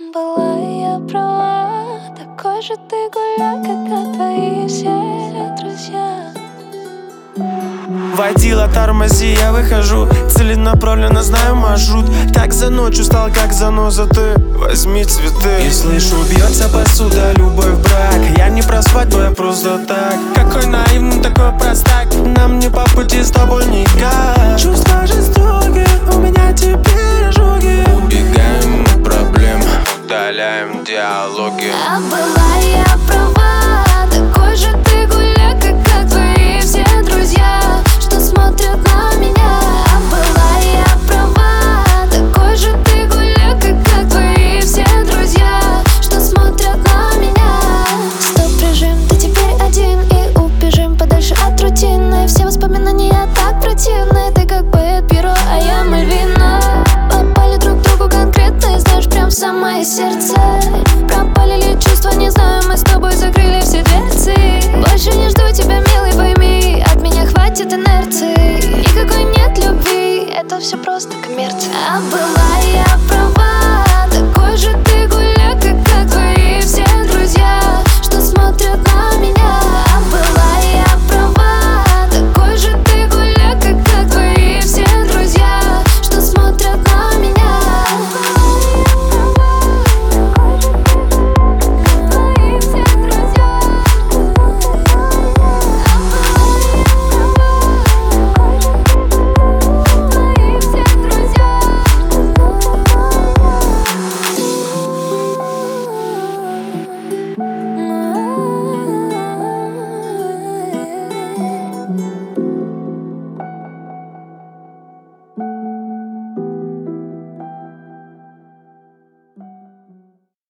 Была я права, такой же ты гуляй, как твои все друзья. Водила, тормози, я выхожу, целенаправленно знаю маршрут. Так за ночь устал, как заноза, ты возьми цветы. И слышу, бьется посуда, любовь, брак. Я не про свадьбу, я просто так. Какой наивный, такой простак. Нам не по пути с тобой никак. Чувства жестокие, у меня теперь ожоги. Убегаем от проблем, удаляем диалоги. А была я права, такой же ты гуляй, как твои все друзья, что смотрят на меня. А была я права, такой же ты гуляй, как твои все друзья, что смотрят на меня. Стоп-режим, ты теперь один, и убежим подальше от рутины. Все воспоминания так противны, ты как Бэт Пиро, а я Мальвина. Попали друг к другу конкретно, и знаешь, прям в самое сердце. Пропали ли чувства, не знаю, мы с тобой закрыли все дверцы. Больше не жду тебя, милый, пойми, от меня хватит инерции. Никакой нет любви, это все просто коммерция. А была я права,